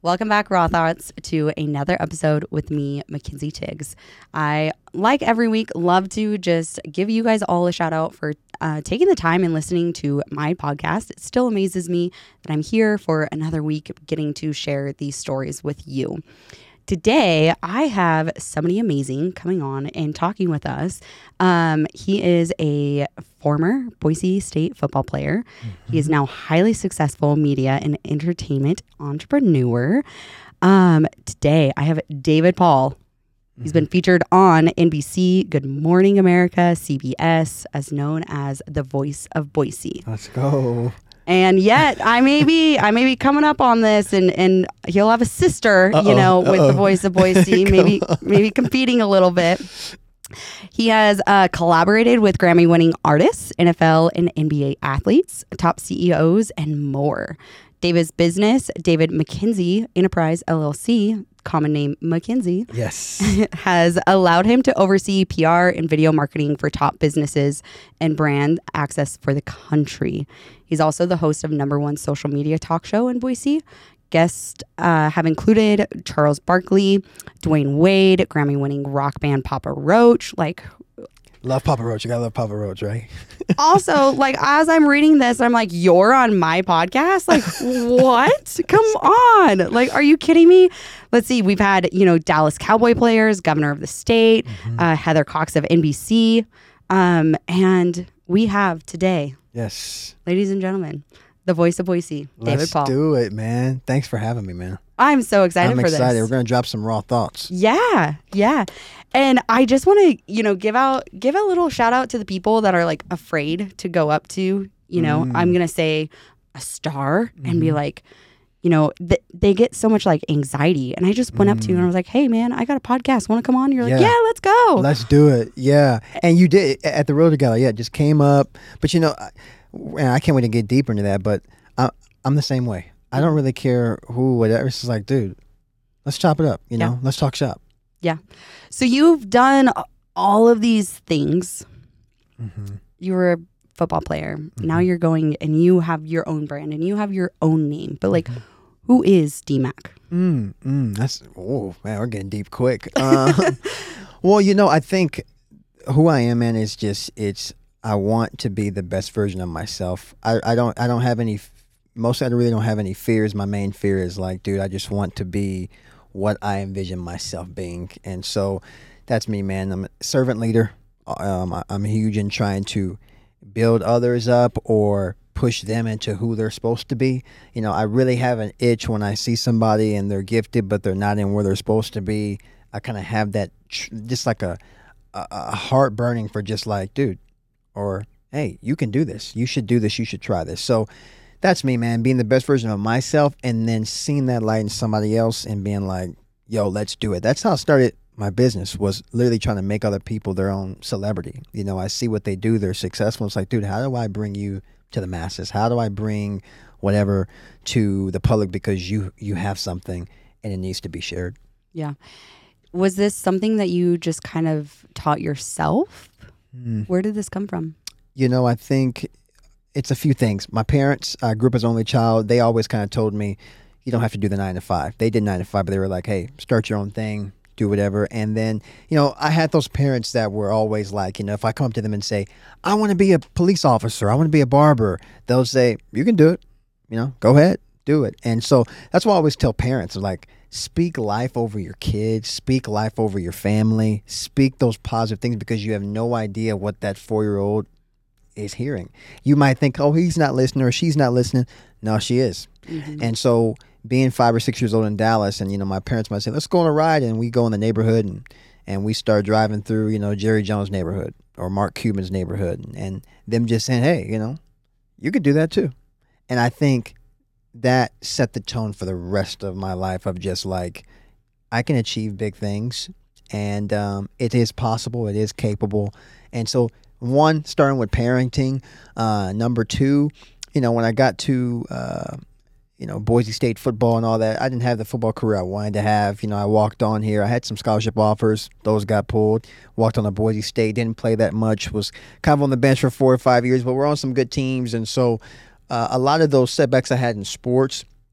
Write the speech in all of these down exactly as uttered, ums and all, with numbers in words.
Welcome back, Raw Thoughts, to another episode with me, Mackenzie Tiggs. I, like every week, love to just give you guys all a shout out for uh, taking the time and listening to my podcast. It still amazes me that I'm here for another week getting to share these stories with you. Today, I have somebody amazing coming on and talking with us. Um, he is a former Boise State football player. Mm-hmm. He is now highly successful media and entertainment entrepreneur. Um, today, I have David Paul. Mm-hmm. He's been featured on N B C, Good Morning America, C B S, as known as the voice of Boise. Let's go. And yet, I may be, I may be coming up on this, and, and he'll have a sister, uh-oh, you know, with uh-oh. the voice of Boise, maybe maybe competing a little bit. He has uh, collaborated with Grammy-winning artists, N F L and N B A athletes, top C E Os, and more. David's business, David Mackenzie Enterprise L L C, common name Mackenzie, yes, has allowed him to oversee P R and video marketing for top businesses and brand access for the country. He's also the host of number one social media talk show in Boise. Guests uh, have included Charles Barkley, Dwayne Wade, Grammy-winning rock band Papa Roach. Like, love Papa Roach. You gotta love Papa Roach, right? Also, like, as I'm reading this, I'm like, you're on my podcast? Like, what? Come on. Like, are you kidding me? Let's see. We've had, you know, Dallas Cowboy players, governor of the state, mm-hmm. uh, Heather Cox of N B C. Um, and we have today, yes, ladies and gentlemen, the voice of Boise, David Let's Paul. Let's do it, man. Thanks for having me, man. I'm so excited I'm for excited. this. We're going to drop some raw thoughts. Yeah, yeah. And I just want to, you know, give out, give a little shout out to the people that are like afraid to go up to, you know, mm. I'm going to say a star mm. and be like, you know, th- they get so much like anxiety. And I just went mm. up to you and I was like, hey, man, I got a podcast. Want to come on? You're like, yeah. yeah, let's go. Let's do it. Yeah. And you did at the Road Together. Yeah, just came up. But, you know, I, and I can't wait to get deeper into that. But I, I'm the same way. I don't really care who, whatever. It's just like, dude, let's chop it up. You know, yeah. Let's talk shop. Yeah. So you've done all of these things. Mm-hmm. You were a football player. Mm-hmm. Now you're going and you have your own brand and you have your own name. But like, mm-hmm. who is D-Mac? Mm, mm, that's, oh, man, we're getting deep quick. Uh, well, you know, I think who I am, man, is just, it's, I want to be the best version of myself. I, I don't, I don't have any, mostly I really don't have any fears. My main fear is like, dude, I just want to be what I envision myself being. And so that's me, man. I'm a servant leader. Um, I'm huge in trying to build others up or push them into who they're supposed to be. You know, I really have an itch when I see somebody and they're gifted, but they're not in where they're supposed to be. I kind of have that, tr- just like a, a, a heart burning for just like, dude, or, hey, you can do this. You should do this. You should try this. So that's me, man, being the best version of myself and then seeing that light in somebody else and being like, yo, let's do it. That's how I started my business, was literally trying to make other people their own celebrity. You know, I see what they do. They're successful. It's like, dude, how do I bring you to the masses? How do I bring whatever to the public because you, you have something and it needs to be shared? Yeah. Was this something that you just kind of taught yourself? Mm. Where did this come from? You know, I think it's a few things. My parents, I grew up as only child. They always kind of told me, you don't have to do the nine to five. They did nine to five, but they were like, hey, start your own thing, do whatever. And then, you know, I had those parents that were always like, you know, if I come up to them and say, I want to be a police officer, I want to be a barber, they'll say, you can do it. You know, go ahead, do it. And so that's why I always tell parents, like, speak life over your kids, speak life over your family, speak those positive things because you have no idea what that four-year-old is hearing. You might think, oh, he's not listening or she's not listening. No, she is. Mm-hmm. And so being five or six years old in Dallas, and, you know, my parents might say, let's go on a ride. And we go in the neighborhood and, and we start driving through, you know, Jerry Jones' neighborhood or Mark Cuban's neighborhood. And, and them just saying, hey, you know, you could do that too. And I think that set the tone for the rest of my life of just like, I can achieve big things and um, it is possible. It is capable. And so one, starting with parenting. Uh, number two, you know, when I got to, uh, you know, Boise State football and all that, I didn't have the football career I wanted to have. You know, I walked on here. I had some scholarship offers. Those got pulled. Walked on to Boise State. Didn't play that much. Was kind of on the bench for four or five years, but we're on some good teams. And so uh, a lot of those setbacks I had in sports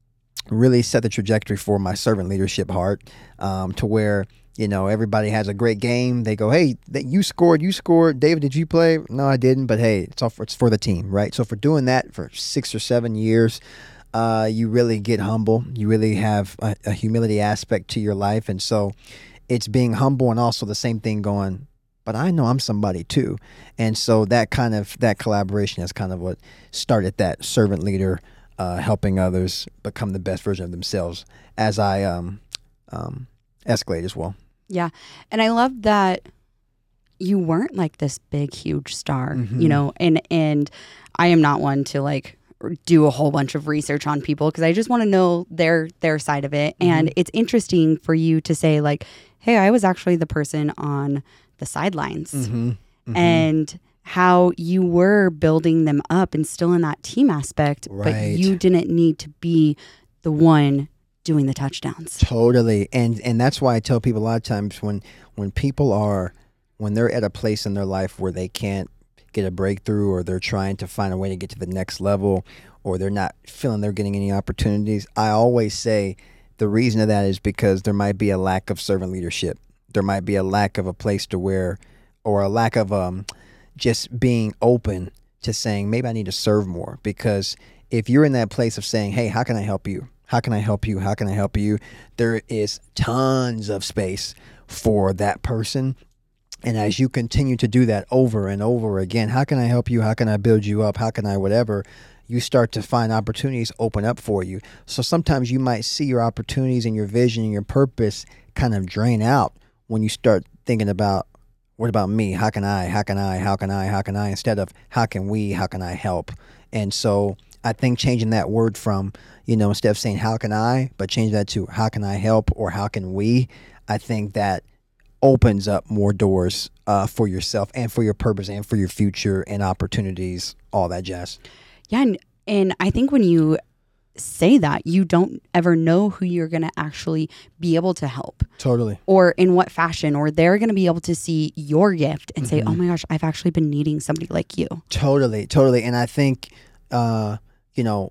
really set the trajectory for my servant leadership heart, um, to where, you know, everybody has a great game. They go, hey, that you scored, you scored. David, did you play? No, I didn't. But hey, it's all for, it's for the team, right? So for doing that for six or seven years, uh, you really get humble. You really have a, a humility aspect to your life. And so it's being humble, and also the same thing going, but I know I'm somebody too. And so that kind of, that collaboration is kind of what started that servant leader, uh, helping others become the best version of themselves as I um, um, escalate as well. Yeah. And I love that you weren't like this big, huge star, Mm-hmm. you know, and, and I am not one to like do a whole bunch of research on people because I just want to know their, their side of it. Mm-hmm. And it's interesting for you to say like, hey, I was actually the person on the sidelines. Mm-hmm. Mm-hmm. And how you were building them up and still in that team aspect, right. But you didn't need to be the one doing the touchdowns. Totally. And and that's why I tell people a lot of times when when people are, when they're at a place in their life where they can't get a breakthrough, or they're trying to find a way to get to the next level, or they're not feeling they're getting any opportunities, I always say the reason of that is because there might be a lack of servant leadership. There might be a lack of a place to where, or a lack of um, just being open to saying, maybe I need to serve more. Because if you're in that place of saying, hey, how can I help you? How can I help you? How can I help you? There is tons of space for that person. And as you continue to do that over and over again, how can I help you? How can I build you up? How can I whatever? You start to find opportunities open up for you. So sometimes you might see your opportunities and your vision and your purpose kind of drain out when you start thinking about, what about me? How can I? How can I? How can I? How can I? Instead of how can we? How can I help? And so I think changing that word from, you know, instead of saying how can I, but change that to how can I help, or how can we, I think that opens up more doors uh, for yourself and for your purpose and for your future and opportunities, all that jazz. Yeah. And, and I think when you say that, you don't ever know who you're going to actually be able to help. Totally. Or in what fashion, or they're going to be able to see your gift and mm-hmm. say, oh my gosh, I've actually been needing somebody like you. Totally. Totally. And I think, uh, you know,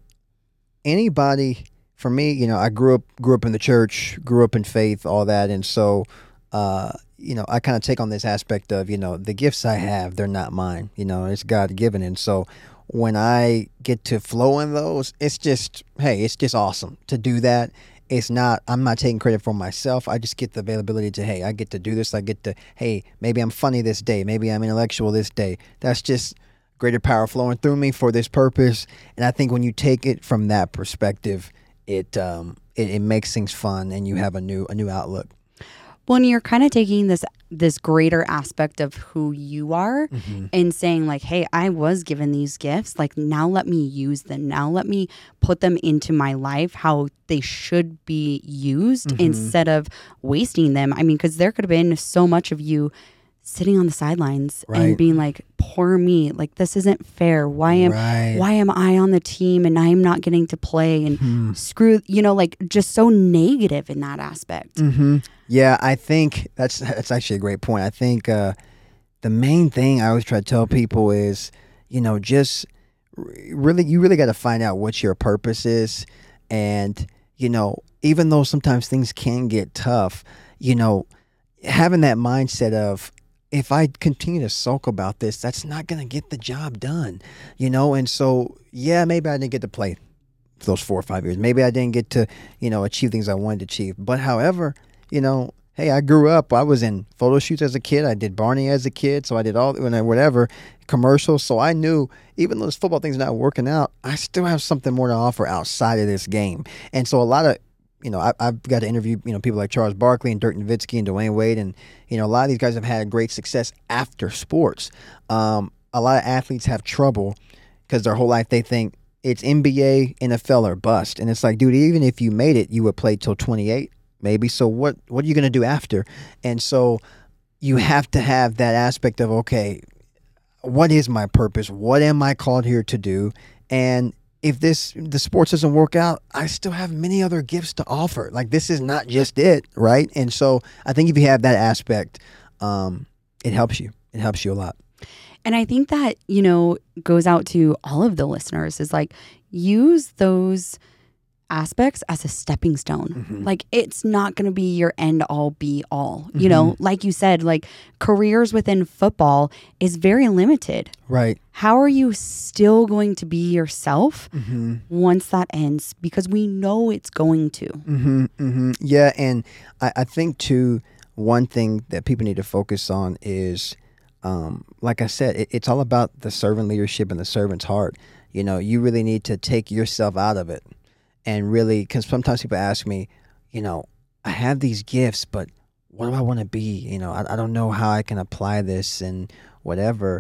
anybody, for me, you know, I grew up, grew up in the church, grew up in faith, all that. And so, uh, you know, I kind of take on this aspect of, you know, the gifts I have, they're not mine, you know, it's God given. And so when I get to flow in those, it's just, hey, it's just awesome to do that. It's not, I'm not taking credit for myself. I just get the availability to, hey, I get to do this. I get to, hey, maybe I'm funny this day. Maybe I'm intellectual this day. That's just greater power flowing through me for this purpose. And I think when you take it from that perspective, it, um, it, it makes things fun, and you have a new, a new outlook. Well, and you're kind of taking this this greater aspect of who you are mm-hmm. and saying like, hey, I was given these gifts. Like, now let me use them. Now let me put them into my life how they should be used mm-hmm. instead of wasting them. I mean, because there could have been so much of you sitting on the sidelines right. and being like, poor me, like this isn't fair. Why am right. why am I on the team and I'm not getting to play, and mm-hmm. screw, you know, like just so negative in that aspect. Mm-hmm. Yeah, I think that's that's actually a great point. I think uh, the main thing I always try to tell people is, you know, just really, you really got to find out what your purpose is. And, you know, even though sometimes things can get tough, you know, having that mindset of, if I continue to sulk about this, that's not going to get the job done, you know? And so, yeah, maybe I didn't get to play for those four or five years. Maybe I didn't get to, you know, achieve things I wanted to achieve. But however, you know, hey, I grew up, I was in photo shoots as a kid. I did Barney as a kid. So I did all, whatever, commercials. So I knew, even though this football thing's not working out, I still have something more to offer outside of this game. And so a lot of, you know, I, I've got to interview, you know, people like Charles Barkley and Dirk Nowitzki and Dwayne Wade. And, you know, a lot of these guys have had great success after sports. Um, a lot of athletes have trouble because their whole life they think it's N B A, N F L or bust. And it's like, dude, even if you made it, you would play till twenty-eight maybe. So what, what are you going to do after? And so you have to have that aspect of, okay, what is my purpose? What am I called here to do? And if this the sports doesn't work out, I still have many other gifts to offer. Like, this is not just it, right? And so I think if you have that aspect, um, it helps you. It helps you a lot. And I think that, you know, goes out to all of the listeners is like, use those aspects as a stepping stone. Mm-hmm. Like, it's not going to be your end all be all. You know, like you said, like careers within football is very limited. Right. How are you still going to be yourself Mm-hmm. once that ends? Because we know it's going to. Mm-hmm. Mm-hmm. Yeah, and I, I think too, one thing that people need to focus on is, um, like I said, it, it's all about the servant leadership and the servant's heart. You know, you really need to take yourself out of it. And really, because sometimes people ask me, you know, I have these gifts, but what do I want to be? You know, I, I don't know how I can apply this and whatever.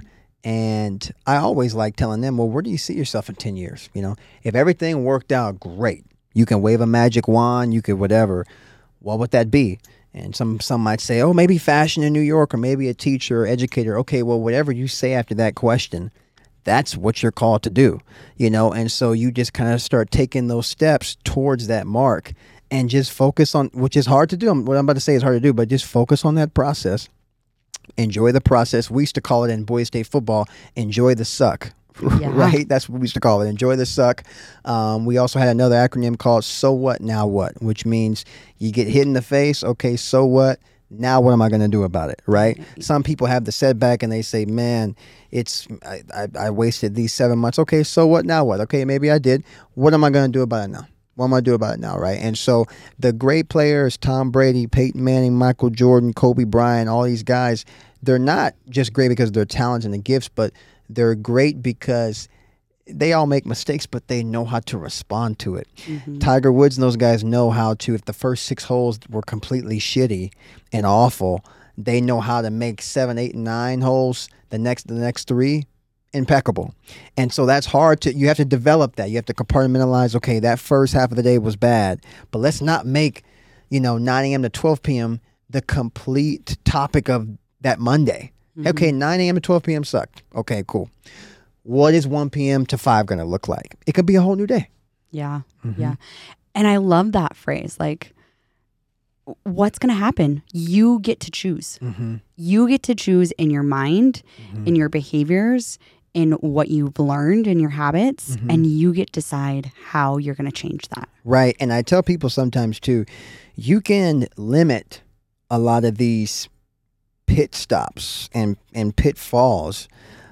And I always like telling them, well, where do you see yourself in ten years? You know, if everything worked out great, you can wave a magic wand, you could whatever, what would that be? And some, some might say, oh, maybe fashion in New York, or maybe a teacher or educator. Okay, well, whatever you say after that question, that's what you're called to do, you know? And so you just kind of start taking those steps towards that mark and just focus on, which is hard to do. What I'm about to say is hard to do, but just focus on that process. Enjoy the process. We used to call it in Boys State football, enjoy the suck, Yeah. right? That's what we used to call it, enjoy the suck. Um, we also had another acronym called So What, Now What, which means you get hit in the face. Okay, so what? Now what am I going to do about it, right? Some people have the setback and they say, man, it's I, I, I wasted these seven months. Okay, so what? Now what? Okay, maybe I did. What am I going to do about it now? What am I going to do about it now, right? And so the great players, Tom Brady, Peyton Manning, Michael Jordan, Kobe Bryant, all these guys, they're not just great because of their talents and the gifts, but they're great because they all make mistakes, but they know how to respond to it. Mm-hmm. Tiger Woods and those guys know how to, if the first six holes were completely shitty and awful, they know how to make seven, eight, and nine holes, the next the next three, impeccable. And so that's hard to, you have to develop that. You have to compartmentalize, okay, that first half of the day was bad, but let's not make, you know, nine a.m. to twelve p.m. the complete topic of that Monday. Mm-hmm. Okay, nine a.m. to twelve p.m. sucked. Okay, cool. What is one p.m. to five going to look like? It could be a whole new day. Yeah. Mm-hmm. Yeah. And I love that phrase. Like, what's going to happen? You get to choose. Mm-hmm. You get to choose in your mind, mm-hmm. in your behaviors, in what you've learned, in your habits, mm-hmm. and you get to decide how you're going to change that. Right. And I tell people sometimes too, you can limit a lot of these pit stops and, and pitfalls.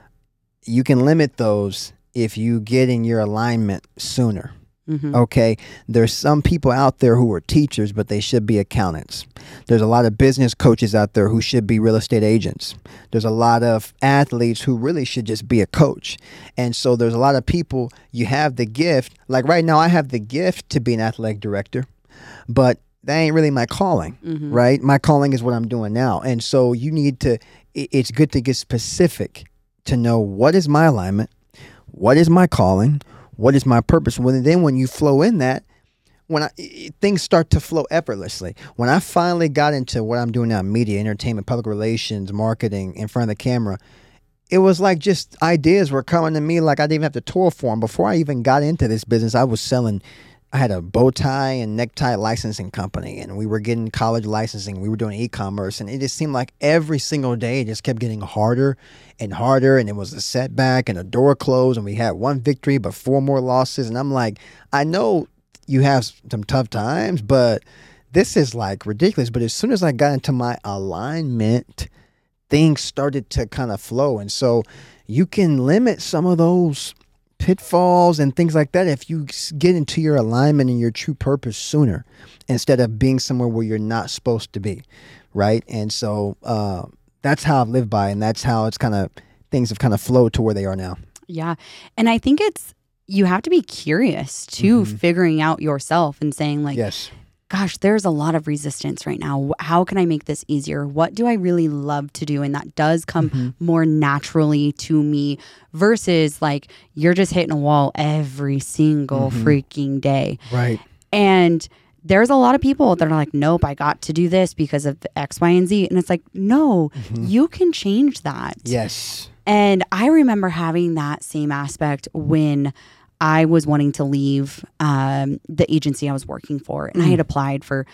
You can limit those if you get in your alignment sooner. Mm-hmm. Okay. There's some people out there who are teachers, but they should be accountants. There's a lot of business coaches out there who should be real estate agents. There's a lot of athletes who really should just be a coach. And so there's a lot of people, you have the gift. Like right now, I have the gift to be an athletic director, but that ain't really my calling, mm-hmm. right? My calling is what I'm doing now. And so you need to, it's good to get specific to know what is my alignment, what is my calling, what is my purpose. When then when you flow in that, when I, things start to flow effortlessly. When I finally got into what I'm doing now, media, entertainment, public relations, marketing, in front of the camera, it was like just ideas were coming to me like I didn't even have to toil for them. Before I even got into this business, I was selling, I had a bow tie and necktie licensing company, and we were getting college licensing. We were doing e-commerce, and it just seemed like every single day it just kept getting harder and harder, and it was a setback and a door closed, and we had one victory but four more losses. And I'm like, I know you have some tough times, but this is like ridiculous. But as soon as I got into my alignment, things started to kind of flow. And so you can limit some of those pitfalls and things like that if you get into your alignment and your true purpose sooner, instead of being somewhere where you're not supposed to be, right? And so uh, that's how I've lived by, and that's how it's kind of, things have kind of flowed to where they are now. Yeah. And I think it's, you have to be curious to mm-hmm. figuring out yourself and saying like, yes, gosh, there's a lot of resistance right now. How can I make this easier? What do I really love to do? And that does come mm-hmm. more naturally to me versus like you're just hitting a wall every single mm-hmm. freaking day. Right. And there's a lot of people that are like, nope, I got to do this because of X, Y, and Z. And it's like, no, mm-hmm. you can change that. Yes. And I remember having that same aspect when I was wanting to leave um, the agency I was working for. And mm. I had applied for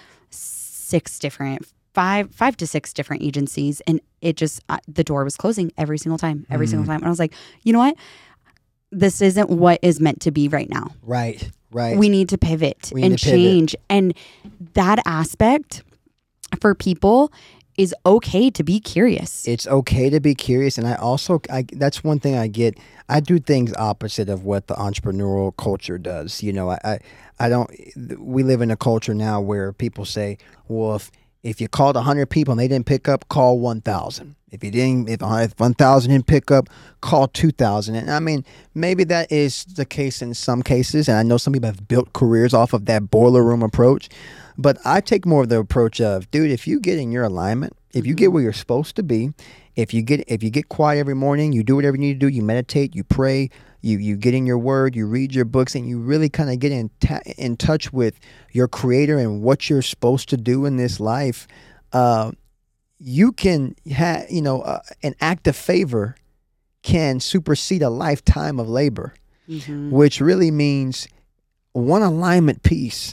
six different, five, five to six different agencies. And it just, uh, the door was closing every single time, every mm. single time. And I was like, you know what? This isn't what is meant to be right now. Right, Right. we need to pivot We need and to pivot. change. And that aspect for people is okay to be curious. It's okay to be curious, and I also I, that's one thing I get. I do things opposite of what the entrepreneurial culture does. You know, I, I I don't. We live in a culture now where people say, "Well, if if you called a hundred people and they didn't pick up, call one thousand. If you didn't, if one thousand didn't pick up, call two thousand." And I mean, maybe that is the case in some cases, and I know some people have built careers off of that boiler room approach. But I take more of the approach of, dude, if you get in your alignment, if you get where you're supposed to be, if you get if you get quiet every morning, you do whatever you need to do, you meditate, you pray, you you get in your word, you read your books, and you really kind of get in ta- in touch with your creator and what you're supposed to do in this life, uh, you can have, you know, uh, an act of favor can supersede a lifetime of labor, Mm-hmm. which really means one alignment piece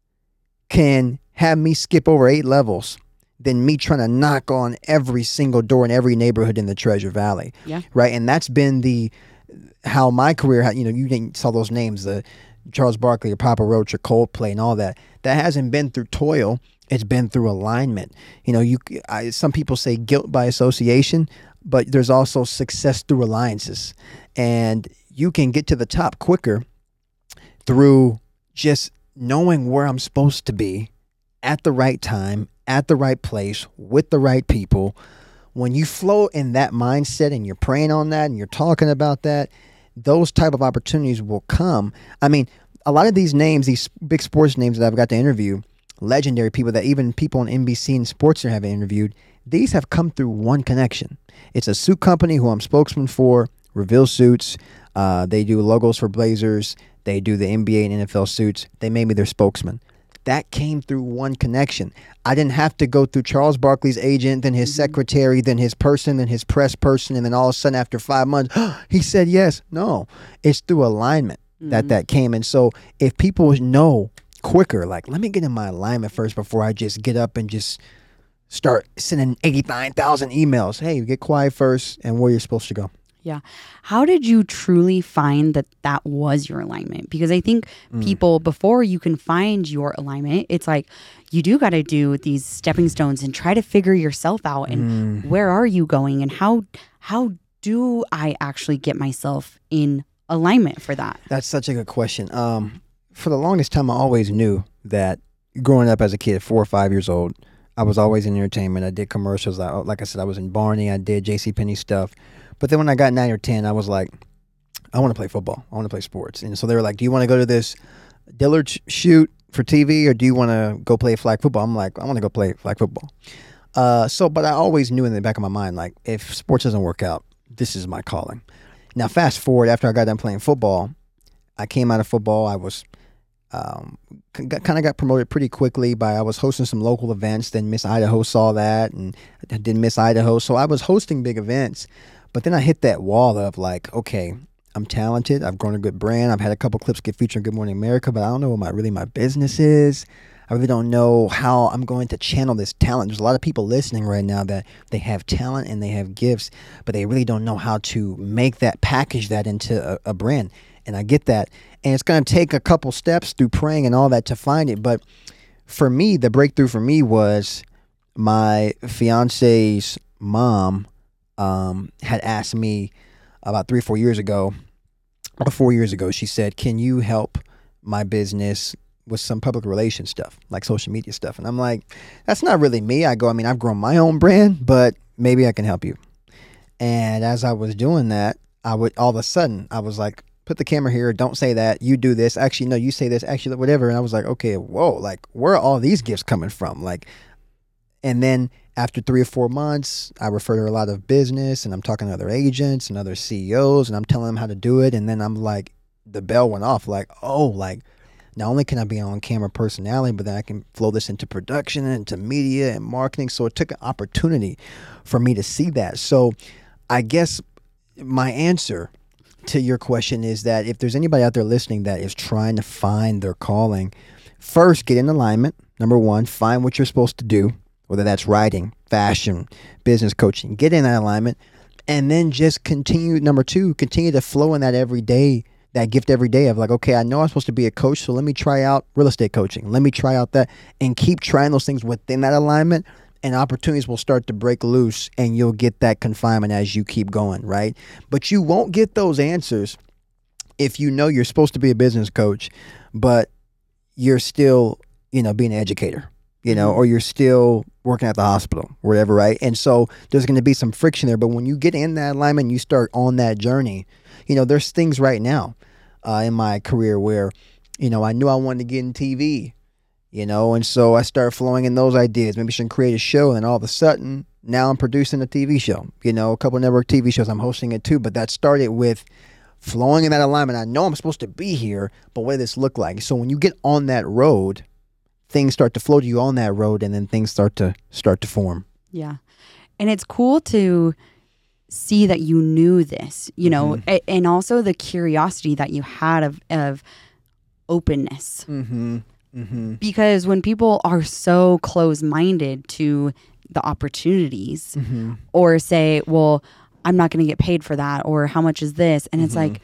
can have me skip over eight levels than me trying to knock on every single door in every neighborhood in the Treasure Valley. Yeah. Right. And that's been the, how my career, had, you know, you didn't saw those names, the Charles Barkley or Papa Roach or Coldplay and all that. That hasn't been through toil. It's been through alignment. You know, you, I, some people say guilt by association, but there's also success through alliances. And you can get to the top quicker through just knowing where I'm supposed to be at the right time, at the right place, with the right people. When you flow in that mindset and you're praying on that and you're talking about that, those type of opportunities will come. I mean, a lot of these names, these big sports names that I've got to interview, legendary people that even people on N B C and Sports have interviewed, these have come through one connection. It's a suit company who I'm spokesman for, Reveal Suits. Uh, they do logos for Blazers. They do the N B A and N F L suits. They made me their spokesman. That came through one connection. I didn't have to go through Charles Barkley's agent, then his mm-hmm. secretary, then his person, then his press person, and then all of a sudden after five months, he said yes. No, it's through alignment mm-hmm. that that came. And so if people know quicker, like, let me get in my alignment first before I just get up and just start sending eighty-nine thousand emails. Hey, get quiet first and where you're supposed to go. Yeah. How did you truly find that that was your alignment? Because I think mm. people, before you can find your alignment, it's like you do got to do these stepping stones and try to figure yourself out. And mm. where are you going? And how how do I actually get myself in alignment for that? That's such a good question. Um, for the longest time, I always knew that growing up as a kid, four or five years old, I was always in entertainment. I did commercials. I, like I said, I was in Barney. I did JCPenney stuff. But then when I got nine or ten, I was like, I want to play football. I want to play sports. And so they were like, do you want to go to this Dillard sh- shoot for T V or do you want to go play flag football? I'm like, I want to go play flag football. Uh, so, but I always knew in the back of my mind, like, if sports doesn't work out, this is my calling. Now, fast forward, after I got done playing football, I came out of football. I was um, kind of got promoted pretty quickly by, I was hosting some local events. Then Miss Idaho saw that and I did Miss Idaho. So I was hosting big events. But then I hit that wall of like, okay, I'm talented. I've grown a good brand. I've had a couple clips get featured in Good Morning America, but I don't know what my really my business is. I really don't know how I'm going to channel this talent. There's a lot of people listening right now that they have talent and they have gifts, but they really don't know how to make that, package that into a, a brand. And I get that. And it's going to take a couple steps through praying and all that to find it. But for me, the breakthrough for me was my fiance's mom Um, had asked me about three or four years ago, or four years ago, she said, can you help my business with some public relations stuff, like social media stuff? And I'm like, that's not really me. I go, I mean, I've grown my own brand, but maybe I can help you. And as I was doing that, I would, all of a sudden, I was like, put the camera here, don't say that, you do this, actually, no, you say this, actually, whatever. And I was like, okay, whoa, like, where are all these gifts coming from? Like, and then after three or four months, I refer to a lot of business and I'm talking to other agents and other C E Os and I'm telling them how to do it. And then I'm like, the bell went off like, oh, like not only can I be an on camera personality, but then I can flow this into production and into media and marketing. So it took an opportunity for me to see that. So I guess my answer to your question is that if there's anybody out there listening that is trying to find their calling, first get in alignment. Number one, find what you're supposed to do. Whether that's writing, fashion, business coaching, get in that alignment, and then just continue. Number two, continue to flow in that every day that gift every day of like, okay, I know I'm supposed to be a coach, so let me try out real estate coaching. Let me try out that and keep trying those things within that alignment, and opportunities will start to break loose and you'll get that confinement as you keep going, right? But you won't get those answers if you know you're supposed to be a business coach, but you're still, you know, being an educator, you know, or you're still working at the hospital, wherever, right? And so there's going to be some friction there. But when you get in that alignment, you start on that journey, you know, there's things right now uh, in my career where, you know, I knew I wanted to get in T V, you know, and so I started flowing in those ideas. Maybe I should create a show, and then all of a sudden, now I'm producing a T V show, you know, a couple of network T V shows. I'm hosting it too, but that started with flowing in that alignment. I know I'm supposed to be here, but what does this look like? So when you get on that road, things start to flow to you on that road, and then things start to start to form. Yeah. And it's cool to see that you knew this, you know, mm-hmm. a- and also the curiosity that you had of, of openness. Mm-hmm. Mm-hmm. Because when people are so close-minded to the opportunities mm-hmm. or say, well, I'm not going to get paid for that, or how much is this? And it's mm-hmm. like,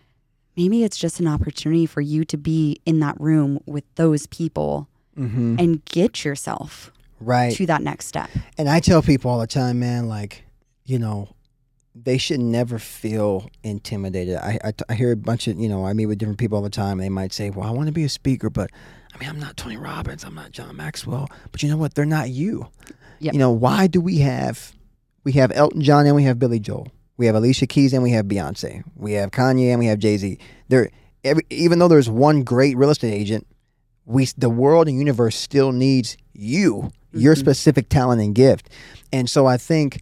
maybe it's just an opportunity for you to be in that room with those people mm-hmm. and get yourself right to that next step. And I tell people all the time, man, like, you know, they should never feel intimidated. I, I, I hear a bunch of, you know, I meet with different people all the time. They might say, well, I want to be a speaker, but I mean, I'm not Tony Robbins. I'm not John Maxwell. But you know what? They're not you. Yep. You know, why do we have, we have Elton John and we have Billy Joel. We have Alicia Keys and we have Beyonce. We have Kanye and we have Jay-Z. They're, every, even though there's one great real estate agent, we the world and universe still needs you, mm-hmm. your specific talent and gift. And so I think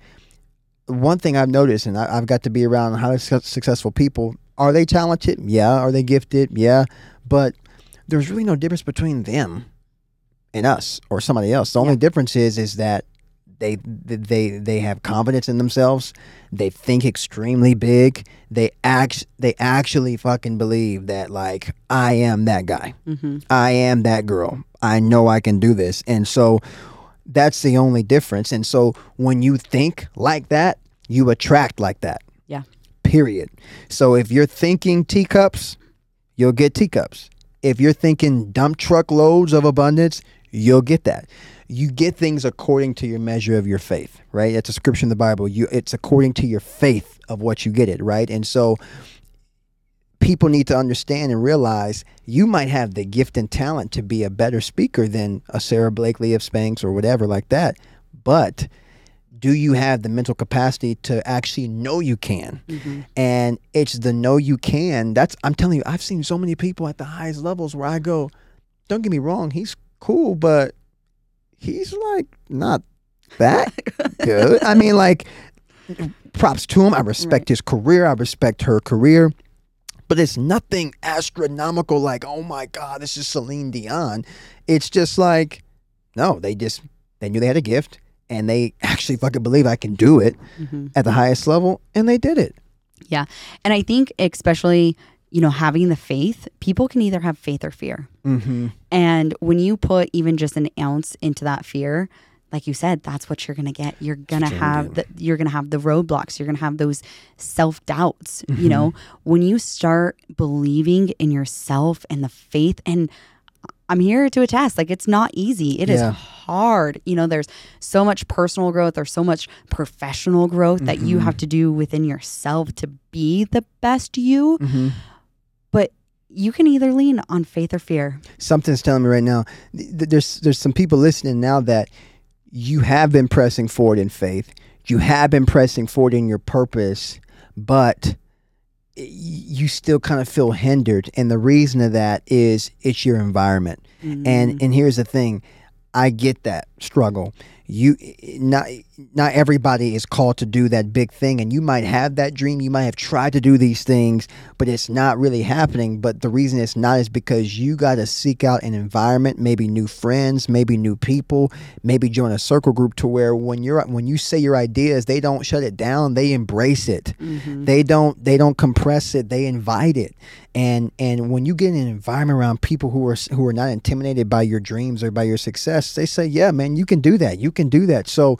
one thing I've noticed, and I, I've got to be around highly su- successful people, are they talented? Yeah. Are they gifted? Yeah. But there's really no difference between them and us or somebody else. The only yeah. difference is is that they they they have confidence in themselves. They think extremely big. They act they actually fucking believe that, like, I am that guy. Mm-hmm. I am that girl. I know I can do this. And so that's the only difference. And so when you think like that, you attract like that. Yeah. Period. So if you're thinking teacups, you'll get teacups. If you're thinking dump truck loads of abundance, you'll get that. You get things according to your measure of your faith, right? It's a scripture in the Bible. You, it's according to your faith of what you get it, right? And so people need to understand and realize you might have the gift and talent to be a better speaker than a Sarah Blakely of Spanx or whatever like that. But do you have the mental capacity to actually know you can? Mm-hmm. And it's the know you can. That's, I'm telling you, I've seen so many people at the highest levels where I go, don't get me wrong, he's cool, but he's like not that good. I mean, like, props to him. I respect right. his career. I respect her career. But it's nothing astronomical like, oh my God, this is Celine Dion. It's just like, no, they just, they knew they had a gift and they actually fucking believe I can do it mm-hmm. at the highest level, and they did it. Yeah. And I think especially, you know, having the faith, people can either have faith or fear. Mm-hmm. And when you put even just an ounce into that fear, like you said, that's what you're going to get. You're going to have the, you're going to have the roadblocks. You're going to have those self-doubts, mm-hmm. you know, when you start believing in yourself and the faith. And I'm here to attest, like, it's not easy. It yeah. is hard. You know, there's so much personal growth. There's so much professional growth mm-hmm. that you have to do within yourself to be the best you. Mm-hmm. But you can either lean on faith or fear. Something's telling me right now, th- there's there's some people listening now that you have been pressing forward in faith. You have been pressing forward in your purpose, but you still kind of feel hindered. And the reason of that is it's your environment. Mm-hmm. And and here's the thing. I get that struggle. You not not everybody is called to do that big thing, and you might have that dream. You might have tried to do these things, but it's not really happening. But the reason it's not is because you got to seek out an environment, maybe new friends, maybe new people, maybe join a circle group to where when you're when you say your ideas, they don't shut it down. They embrace it. Mm-hmm. They don't they don't compress it. They invite it. And and when you get in an environment around people who are who are not intimidated by your dreams or by your success, they say, yeah, man, you can do that. You can do that. So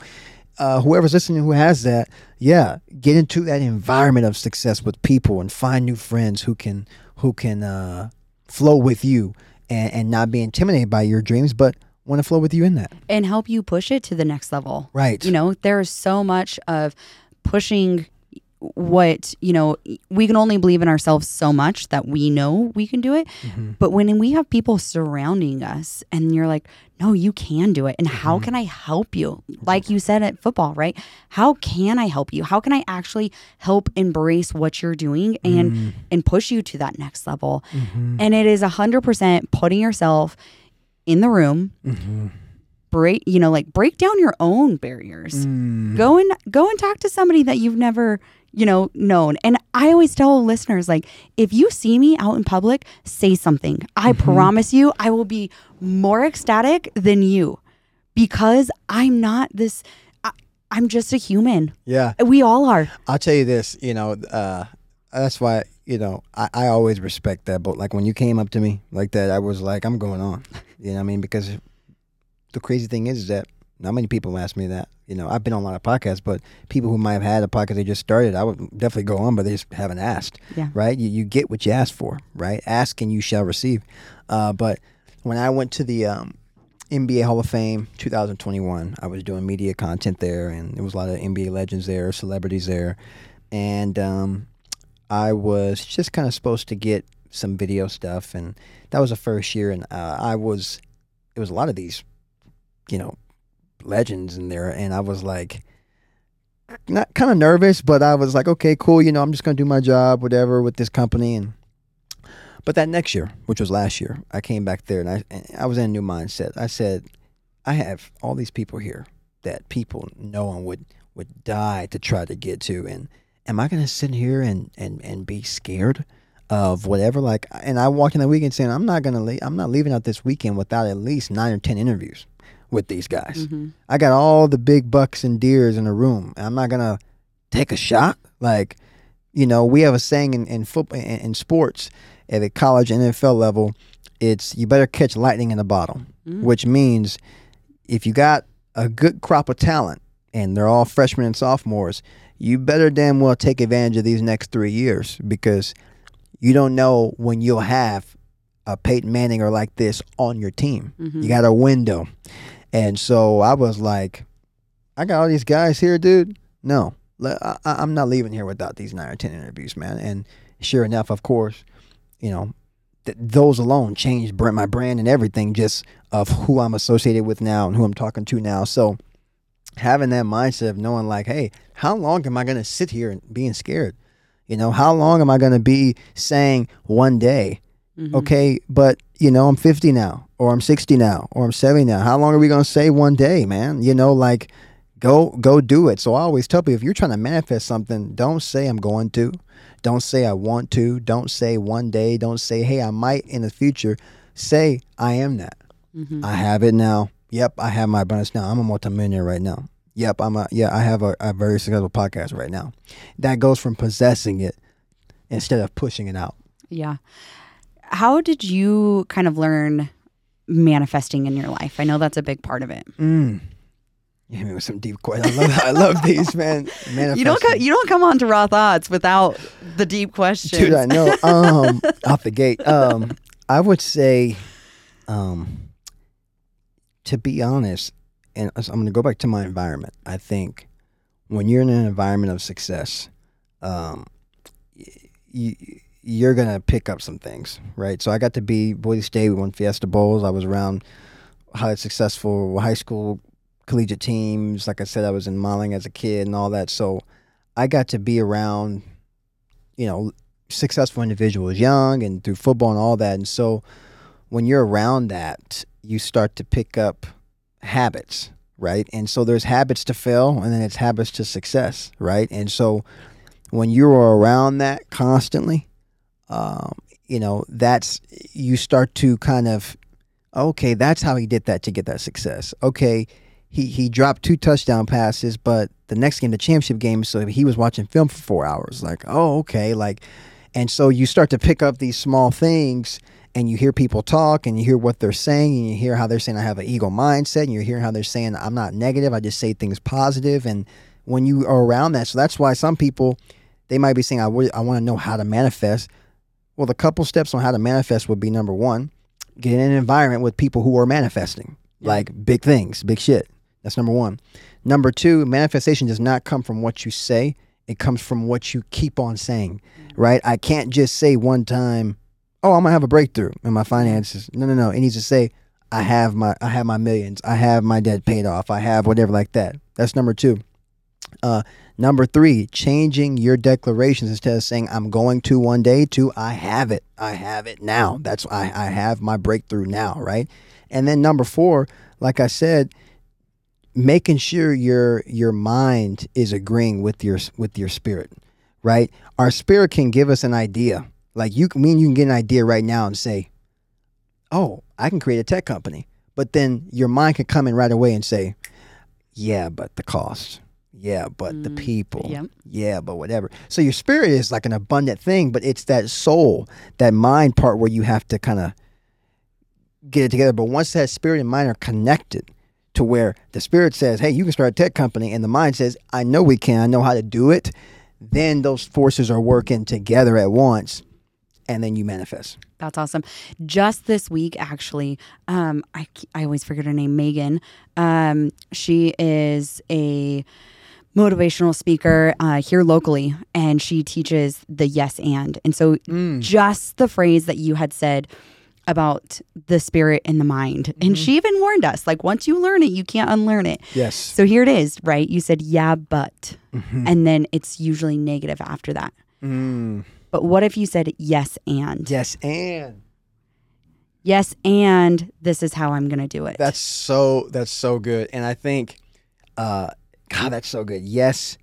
uh, whoever's listening who has that, yeah, get into that environment of success with people and find new friends who can who can uh, flow with you and, and not be intimidated by your dreams, but want to flow with you in that. And help you push it to the next level. Right. You know, there's so much of pushing what, you know, we can only believe in ourselves so much that we know we can do it. Mm-hmm. But when we have people surrounding us and you're like, no, you can do it. And how mm-hmm. can I help you? Like you said at football, right? How can I help you? How can I actually help embrace what you're doing and, mm-hmm. and push you to that next level? Mm-hmm. And it is a hundred percent putting yourself in the room, mm-hmm. break, you know, like break down your own barriers. Mm. Go and go and talk to somebody that you've never, you know, known. And I always tell listeners, like, if you see me out in public, say something. I mm-hmm. promise you, I will be more ecstatic than you because I'm not this, I, I'm just a human. Yeah. We all are. I'll tell you this, you know, uh, that's why, you know, I, I always respect that. But like when you came up to me like that, I was like, I'm going on. You know what I mean? Because the crazy thing is that not many people ask me that. You know, I've been on a lot of podcasts, but people who might have had a podcast they just started, I would definitely go on, but they just haven't asked. Yeah. Right? You you get what you ask for, right? Ask and you shall receive. Uh, but when I went to the um, N B A Hall of Fame two thousand twenty-one, I was doing media content there, and there was a lot of N B A legends there, celebrities there, and um, I was just kind of supposed to get some video stuff, and that was the first year, and uh, I was, it was a lot of these, you know, legends in there, and I was like, not kind of nervous, but I was like, okay, cool, you know, I'm just gonna do my job, whatever, with this company, and but that next year, which was last year, I came back there, and I and I was in a new mindset. I said, I have all these people here that people know and would would die to try to get to, and am I gonna sit here and and and be scared of whatever? Like, and I walked in the weekend saying, I'm not gonna leave, I'm not leaving out this weekend without at least nine or ten interviews with these guys. Mm-hmm. I got all the big bucks and deers in the room. I'm not gonna take a shot. Like, you know, we have a saying in, in football, in, in sports, at the college and N F L level, it's you better catch lightning in a bottle, mm-hmm. which means if you got a good crop of talent and they're all freshmen and sophomores, you better damn well take advantage of these next three years because you don't know when you'll have a Peyton Manning or like this on your team. Mm-hmm. You got a window. And so I was like, I got all these guys here, dude. No, I, I'm not leaving here without these nine or ten interviews, man. And sure enough, of course, you know, th- those alone changed my brand and everything just of who I'm associated with now and who I'm talking to now. So having that mindset of knowing like, hey, how long am I going to sit here and being scared? You know, how long am I going to be saying one day, mm-hmm. okay, but, you know, I'm fifty now, or I'm sixty now, or I'm seventy now. How long are we going to say one day, man? You know, like, go go do it. So I always tell people, if you're trying to manifest something, don't say I'm going to. Don't say I want to. Don't say one day. Don't say, hey, I might in the future. Say, I am that. Mm-hmm. I have it now. Yep, I have my abundance now. I'm a multimillionaire right now. Yep, I'm a yeah. I have a, a very successful podcast right now. That goes from possessing it instead of pushing it out. Yeah. How did you kind of learn manifesting in your life? I know that's a big part of it. Mm. Yeah, me with some deep questions. I love I love these, man. You don't come, you don't come on to Raw Thoughts without the deep questions. Dude, I know. Um, off the gate. Um, I would say, um, to be honest. And I'm going to go back to my environment. I think when you're in an environment of success, um, you, you're going to pick up some things, right? So I got to be Boise State. We won Fiesta Bowls. I was around highly successful high school collegiate teams. Like I said, I was in modeling as a kid and all that. So I got to be around, you know, successful individuals, young and through football and all that. And so when you're around that, you start to pick up habits, right? And so there's habits to fail and then it's habits to success, right? And so when you're around that constantly, um, you know, that's, you start to kind of, okay, that's how he did that to get that success. Okay, he, he dropped two touchdown passes, but the next game, the championship game, so he was watching film for four hours. Like, oh, okay. Like, and so you start to pick up these small things and you hear people talk and you hear what they're saying and you hear how they're saying I have an ego mindset and you're hearing how they're saying I'm not negative, I just say things positive. And when you are around that, so that's why some people, they might be saying I, w- I want to know how to manifest. Well, the couple steps on how to manifest would be number one, get in an environment with people who are manifesting, yeah. like big things, big shit. That's number one. Number two, manifestation does not come from what you say. It comes from what you keep on saying, mm-hmm. right? I can't just say one time, oh, I'm gonna have a breakthrough in my finances. No, no, no. It needs to say, I have my, I have my millions. I have my debt paid off. I have whatever like that. That's number two. Uh, number three, changing your declarations instead of saying I'm going to one day to I have it. I have it now. That's I, I have my breakthrough now, right? And then number four, like I said, making sure your your mind is agreeing with your with your spirit, right? Our spirit can give us an idea. Like you, me and you can get an idea right now and say, "Oh, I can create a tech company." But then your mind can come in right away and say, "Yeah, but the cost. Yeah, but mm, the people. Yep. Yeah, but whatever." So your spirit is like an abundant thing, but it's that soul, that mind part where you have to kind of get it together. But once that spirit and mind are connected, to where the spirit says, hey, you can start a tech company, and the mind says, I know we can, I know how to do it, then those forces are working together at once, and then you manifest. That's awesome. Just this week, actually, um, I, I always forget her name, Megan. Um, she is a motivational speaker uh, here locally, and she teaches the yes and. And so mm. just the phrase that you had said about the spirit and the mind. Mm-hmm. And she even warned us, like, once you learn it, you can't unlearn it. Yes. So here it is, right? You said, yeah, but. Mm-hmm. And then it's usually negative after that. Mm. But what if you said yes and? Yes and. Yes and this is how I'm going to do it. That's so, that's so good. And I think, uh, God, that's so good. Yes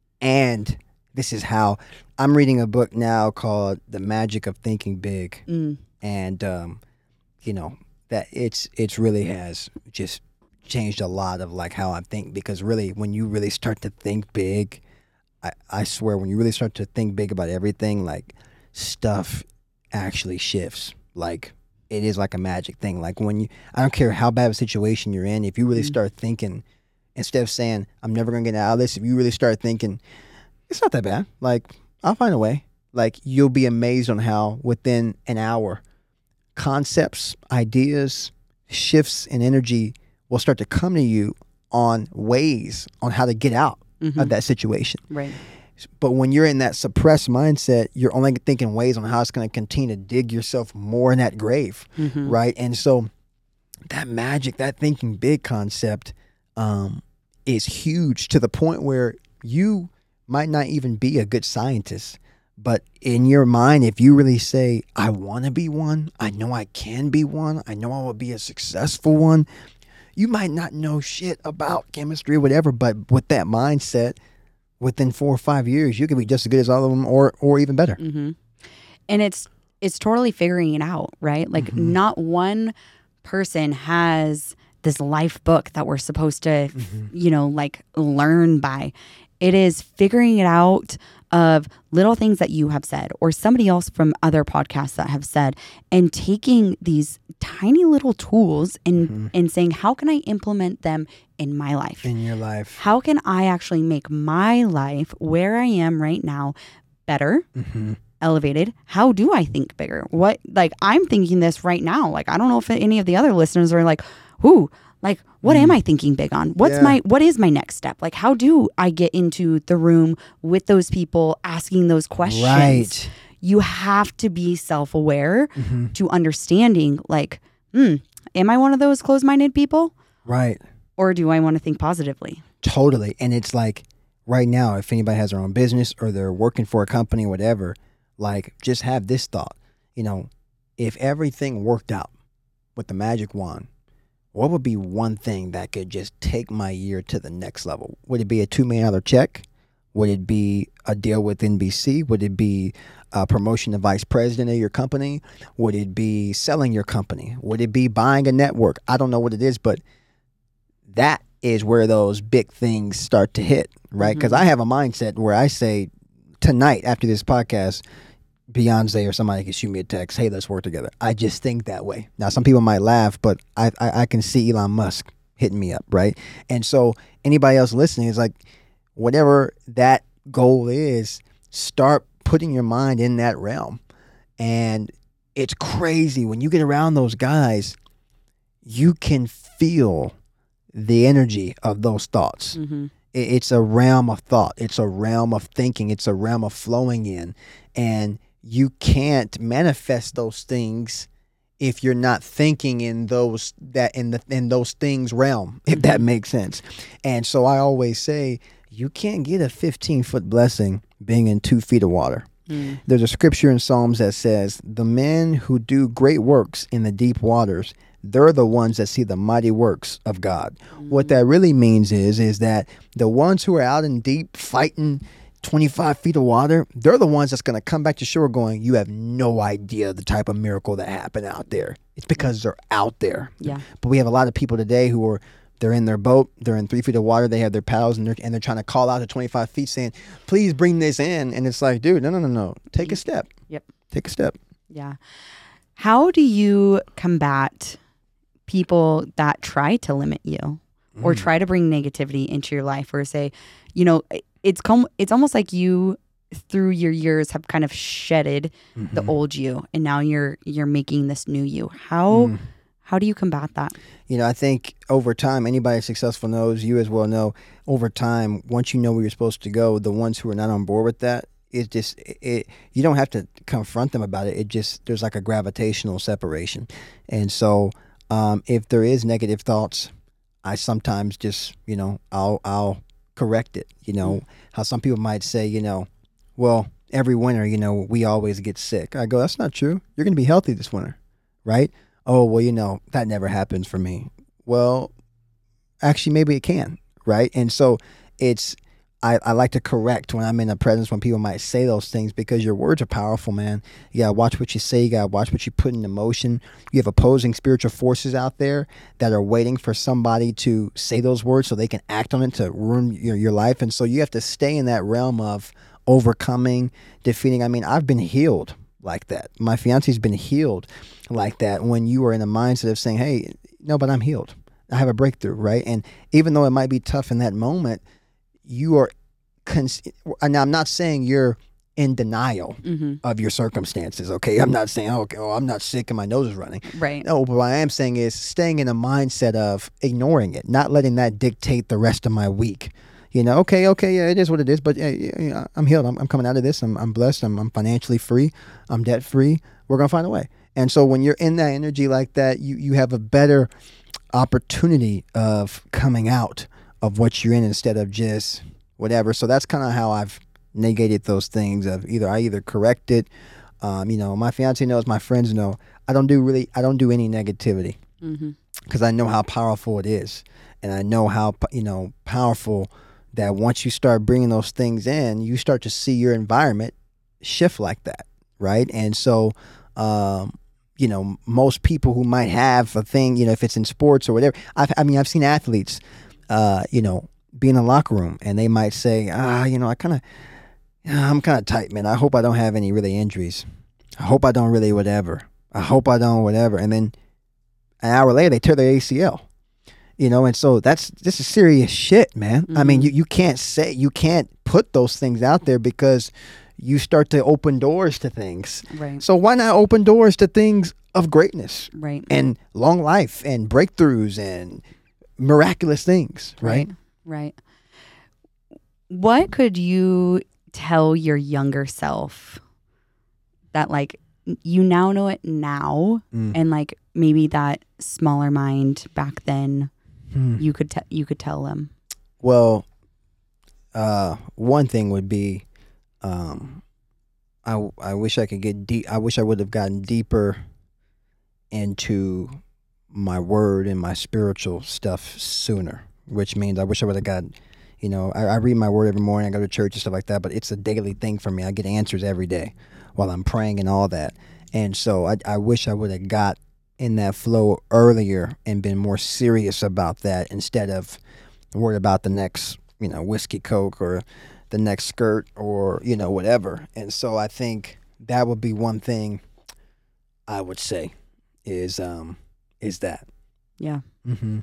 and this is how. I'm reading a book now called The Magic of Thinking Big. Mm. And, um, you know, that it's, it's really has just changed a lot of like how I think, because really when you really start to think big, I, I swear when you really start to think big about everything, like stuff actually shifts. Like it is like a magic thing. Like when you, I don't care how bad of a situation you're in, if you really mm-hmm. start thinking, instead of saying, I'm never going to get out of this, if you really start thinking, it's not that bad. Like I'll find a way. Like you'll be amazed on how within an hour, concepts, ideas, shifts in energy will start to come to you on ways on how to get out mm-hmm. of that situation. Right. But when you're in that suppressed mindset, you're only thinking ways on how it's going to continue to dig yourself more in that grave. Mm-hmm. Right. And so that magic, that thinking big concept um, is huge to the point where you might not even be a good scientist. But in your mind, if you really say, I want to be one, I know I can be one, I know I will be a successful one, you might not know shit about chemistry or whatever, but with that mindset, within four or five years, you can be just as good as all of them or or even better. Mm-hmm. And it's it's totally figuring it out, right? Like mm-hmm. not one person has this life book that we're supposed to, mm-hmm. you know, like learn by. It is figuring it out of little things that you have said or somebody else from other podcasts that have said, and taking these tiny little tools and, mm-hmm. and saying, how can I implement them in my life? In your life. How can I actually make my life where I am right now better, mm-hmm. elevated? How do I think bigger? What, like, I'm thinking this right now. Like, I don't know if any of the other listeners are like, ooh, like, what mm. am I thinking big on? What's yeah. my, what is my next step? Like, how do I get into the room with those people asking those questions? Right. You have to be self-aware mm-hmm. to understanding, like, hmm, am I one of those closed-minded people? Right. Or do I want to think positively? Totally. And it's like, right now, if anybody has their own business or they're working for a company or whatever, like, just have this thought. You know, if everything worked out with the magic wand, what would be one thing that could just take my year to the next level? Would it be a two million dollars check? Would it be a deal with N B C? Would it be a promotion to vice president of your company? Would it be selling your company? Would it be buying a network? I don't know what it is, but that is where those big things start to hit, right? Because mm-hmm. I have a mindset where I say tonight after this podcast, Beyonce or somebody can shoot me a text, hey, let's work together. I just think that way. Now, some people might laugh, but I, I, I can see Elon Musk hitting me up, right? And so anybody else listening is like, whatever that goal is, start putting your mind in that realm. And it's crazy. When you get around those guys, you can feel the energy of those thoughts. Mm-hmm. It's a realm of thought. It's a realm of thinking. It's a realm of flowing in. And you can't manifest those things if you're not thinking in those that in the in those things realm, if that makes sense. And so I always say, you can't get a fifteen foot blessing being in two feet of water. Mm. There's a scripture in Psalms that says, the men who do great works in the deep waters, they're the ones that see the mighty works of God. Mm. What that really means is, is that the ones who are out in deep fighting twenty-five feet of water, they're the ones that's going to come back to shore going, you have no idea the type of miracle that happened out there. It's because they're out there. Yeah. But we have a lot of people today who are, they're in their boat, they're in three feet of water, they have their paddles, and they're, and they're trying to call out to twenty-five feet saying, please bring this in. And it's like, dude, no, no, no, no. Take a step. Yep. Take a step. Yeah. How do you combat people that try to limit you or mm. try to bring negativity into your life, or say, you know, it's com- it's almost like you through your years have kind of shedded mm-hmm. the old you, and now you're you're making this new you. How mm. how do you combat that? You know, I think over time, anybody successful knows, you as well know, over time, once you know where you're supposed to go, the ones who are not on board with that, it just it, it you don't have to confront them about it. It just, there's like a gravitational separation. And so um, if there is negative thoughts, I sometimes just, you know, I'll I'll correct it. You know, mm. how some people might say, you know, well, every winter, you know, we always get sick. I go, that's not true. You're going to be healthy this winter, right? Oh, well, you know, that never happens for me. Well, actually, maybe it can, right? And so it's, I, I like to correct when I'm in a presence when people might say those things, because your words are powerful, man. You got to watch what you say. You got to watch what you put into motion. You have opposing spiritual forces out there that are waiting for somebody to say those words so they can act on it to ruin your, your life. And so you have to stay in that realm of overcoming, defeating. I mean, I've been healed like that. My fiance's been healed like that when you are in a mindset of saying, hey, no, but I'm healed. I have a breakthrough, right? And even though it might be tough in that moment, you are, cons- and I'm not saying you're in denial mm-hmm. of your circumstances, okay? I'm not saying, okay, oh, I'm not sick and my nose is running. Right. No, but what I am saying is staying in a mindset of ignoring it, not letting that dictate the rest of my week. You know, okay, okay, yeah, it is what it is, but yeah, yeah, I'm healed. I'm, I'm coming out of this. I'm, I'm blessed. I'm, I'm financially free. I'm debt free. We're going to find a way. And so when you're in that energy like that, you, you have a better opportunity of coming out of what you're in instead of just whatever. So that's kind of how I've negated those things of either I either correct it. Um, you know, my fiance knows, my friends know, I don't do really, I don't do any negativity because mm-hmm. I know how powerful it is. And I know how, you know, powerful that once you start bringing those things in, you start to see your environment shift like that, right? And so, um, you know, most people who might have a thing, you know, if it's in sports or whatever, I've, I mean, I've seen athletes, uh, you know, be in a locker room and they might say, ah, you know, I kind of, I'm kind of tight, man. I hope I don't have any really injuries. I hope I don't really whatever. I hope I don't whatever. And then an hour later, they tear their A C L. You know, and so that's this is serious shit, man. Mm-hmm. I mean, you, you can't say, you can't put those things out there because you start to open doors to things. Right. So why not open doors to things of greatness? Right. And long life and breakthroughs and miraculous things, right? Right. Right. What could you tell your younger self that, like, you now know it now, mm. and like maybe that smaller mind back then, Hmm. you could te- you could tell them? Well, uh, one thing would be, um, I I wish I could get deep. I wish I would have gotten deeper into my word and my spiritual stuff sooner. Which means I wish I would have gotten, you know, I, I read my word every morning. I go to church and stuff like that. But it's a daily thing for me. I get answers every day while I'm praying and all that. And so I I wish I would have got in that flow earlier and been more serious about that instead of worried about the next, you know, whiskey Coke or the next skirt or, you know, whatever. And so I think that would be one thing I would say is um is that. Yeah. Mm-hmm.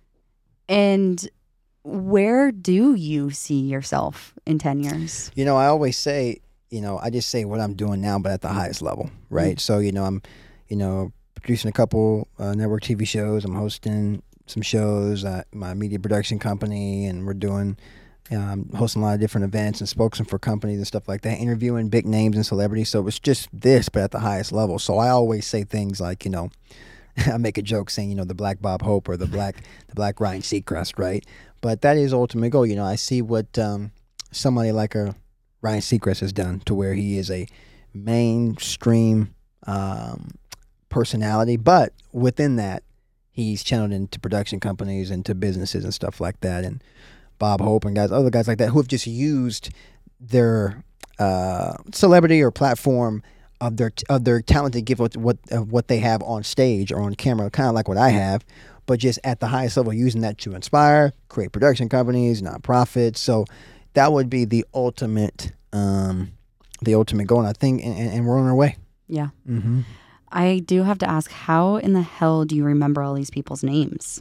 And where do you see yourself in ten years? You know, I always say, you know, I just say what I'm doing now, but at the highest level, right? Mm-hmm. So, you know, I'm, you know, producing a couple uh, network T V shows. I'm hosting some shows at my media production company, and we're doing, um, hosting a lot of different events and spokesman for companies and stuff like that, interviewing big names and celebrities. So it's just this, but at the highest level. So I always say things like, you know, I make a joke saying, you know, the Black Bob Hope or the Black the Black Ryan Seacrest, right? But that is ultimate goal. You know, I see what um, somebody like a Ryan Seacrest has done to where he is a mainstream um, personality, but within that, he's channeled into production companies and to businesses and stuff like that. And Bob Hope and guys, other guys like that who have just used their uh, celebrity or platform of their of their talented gift of what of what they have on stage or on camera, kind of like what I have, but just at the highest level, using that to inspire, create production companies, nonprofits. So that would be the ultimate, um, the ultimate goal, and I think, and, and we're on our way. Yeah. Mm-hmm. I do have to ask, how in the hell do you remember all these people's names?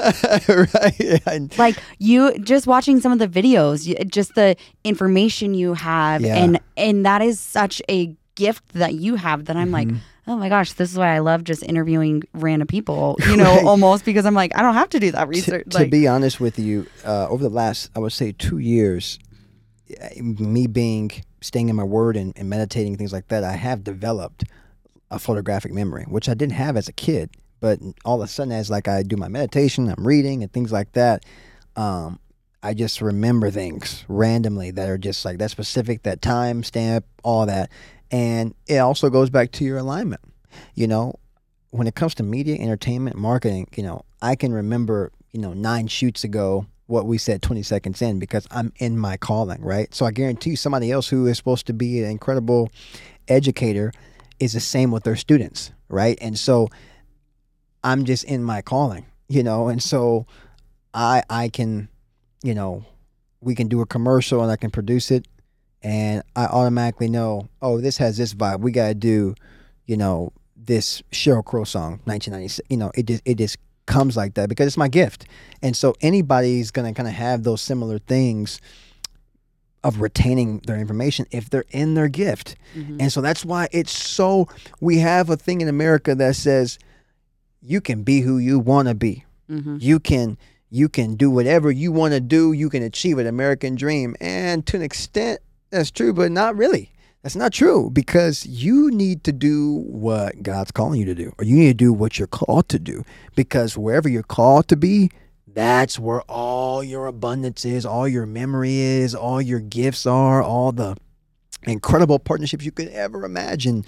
Right. Like, you just watching some of the videos, you, just the information you have, Yeah. and and that is such a gift that you have that I'm Mm-hmm. like, oh my gosh, this is why I love just interviewing random people, you know, Right. almost, because I'm like, I don't have to do that research. To, to like, be honest with you, uh, over the last, I would say, two years, me being, staying in my word and, and meditating and things like that, I have developed a photographic memory, which I didn't have as a kid. But all of a sudden, as like I do my meditation, I'm reading and things like that, um, I just remember things randomly that are just like that specific, that time stamp, all that. And it also goes back to your alignment. You know, when it comes to media, entertainment, marketing, you know, I can remember, you know, nine shoots ago what we said twenty seconds in because I'm in my calling, right? So I guarantee you somebody else who is supposed to be an incredible educator is the same with their students, right? And so I'm just in my calling, you know, and so I I can, you know, we can do a commercial and I can produce it and I automatically know, oh, this has this vibe. We got to do, you know, this Sheryl Crow song, nineteen ninety-six. You know, it just, it just comes like that because it's my gift. And so anybody's going to kind of have those similar things of retaining their information if they're in their gift. Mm-hmm. And so that's why it's so, we have a thing in America that says you can be who you want to be. Mm-hmm. You can you can do whatever you want to do. You can achieve an American dream. And to an extent, that's true, but not really. That's not true because you need to do what God's calling you to do, or you need to do what you're called to do, because wherever you're called to be, that's where all your abundance is, all your memory is, all your gifts are, all the incredible partnerships you could ever imagine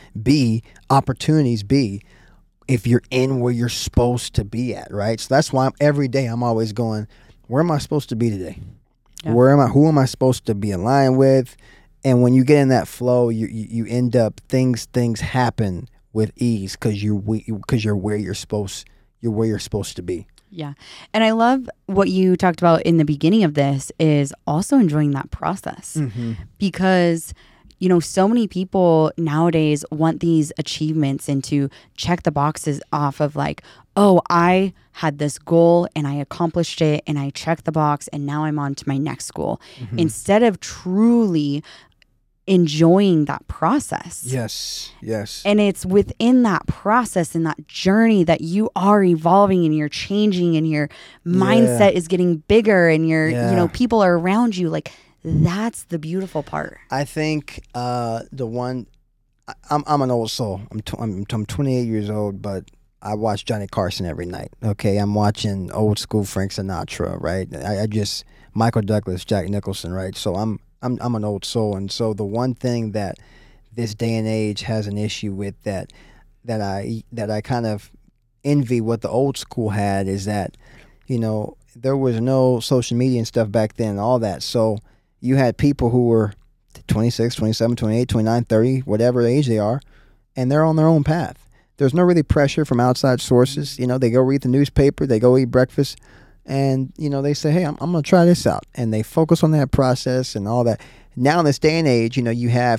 be, opportunities be, if you're in where you're supposed to be at, right? So that's why I'm, every day I'm always going, where am I supposed to be today? Yeah. Where am I? Who am I supposed to be aligned with? And when you get in that flow, you you, you end up things things happen with ease because you because you're where you're supposed you're where you're supposed to be. Yeah. And I love what you talked about in the beginning of this is also enjoying that process. Mm-hmm. Because, you know, so many people nowadays want these achievements and to check the boxes off of like, oh, I had this goal and I accomplished it and I checked the box and now I'm on to my next goal. Mm-hmm. Instead of truly enjoying that process. Yes, yes. And it's within that process and that journey that you are evolving and you're changing and your mindset yeah. is getting bigger and your, yeah. you know, people are around you. Like, that's the beautiful part. I think uh, the one, I, I'm I'm an old soul. I'm, tw- I'm I'm twenty-eight years old, but I watch Johnny Carson every night. Okay, I'm watching old school Frank Sinatra, right? I, I just Michael Douglas, Jack Nicholson, right? So I'm I'm I'm an old soul, and so the one thing that this day and age has an issue with that that I that I kind of envy what the old school had is that, you know, there was no social media and stuff back then and all that. So you had people who were twenty-six, twenty-seven, twenty-eight, twenty-nine, thirty, whatever age they are, and they're on their own path. There's no really pressure from outside sources. You know, they go read the newspaper, they go eat breakfast, and, you know, they say, hey, I'm, I'm going to try this out. And they focus on that process and all that. Now in this day and age, you know, you have